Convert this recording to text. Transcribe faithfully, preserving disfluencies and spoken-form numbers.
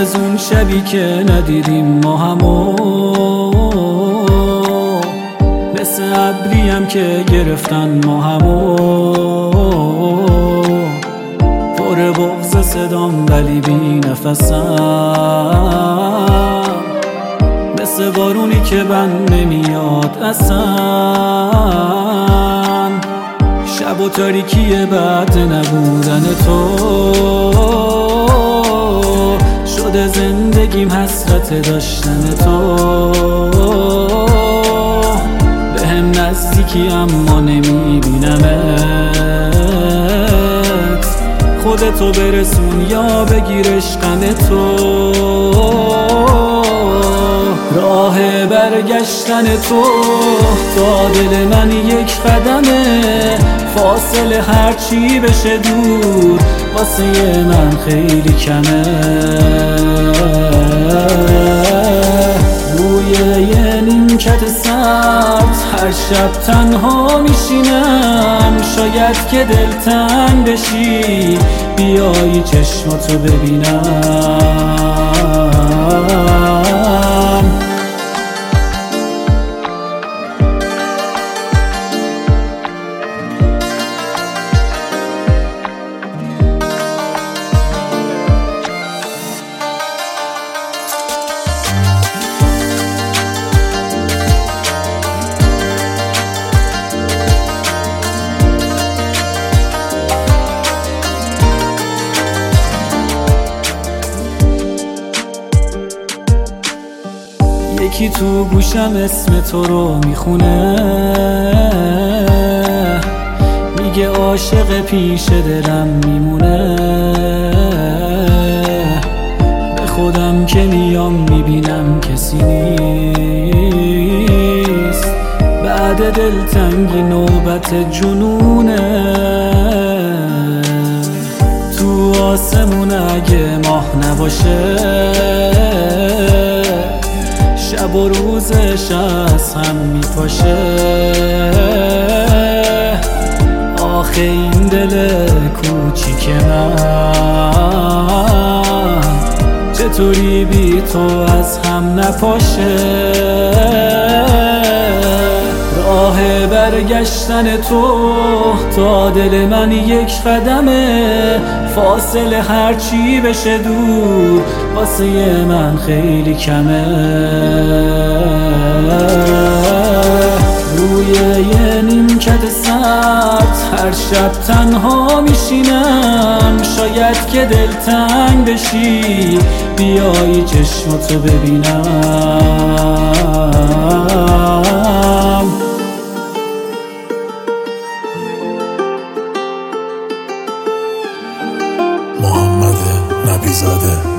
از اون شبی که ندیدیم ما همو، مثل ابریم که گرفتن ما همو. پر بغض صدام ولی بی نفسم، مثل بارونی که بند نمیاد اصلا. شب و تاریکی بعد نبودن تو شده زندگیم حسرت داشتن تو. به هم نزدیکی اما نمیبینمت، خودتو برسون یا بگیر عشقم تو. راه برگشتن تو تا دل من یک قدمه، فاصله هرچی بشه دور واسه من خیلی کمه. روی یه نیمکت سبز هر شب تنها میشینم، شاید که دلتنگ بشی بیایی چشماتو ببینم. یکی تو گوشم اسم تو رو میخونه، میگه عاشق پیش دلم میمونه. به خودم که میام میبینم کسی نیست، بعد دلتنگی نوبت جنونه. تو آسمون اگه ماه نباشه، شب و روزش از هم میپاشه. آخه این دل کوچیک من چطوری بی تو از هم نپاشه. راه برگشتن تو تا دل من یک قدمه، فاصله هرچی بشه دور واسه من خیلی کمه. روی یه نیمکت سبز هر شب تنها میشینم، شاید که دلتنگ بشی بیایی چشماتو ببینم. محمد نبیزاده.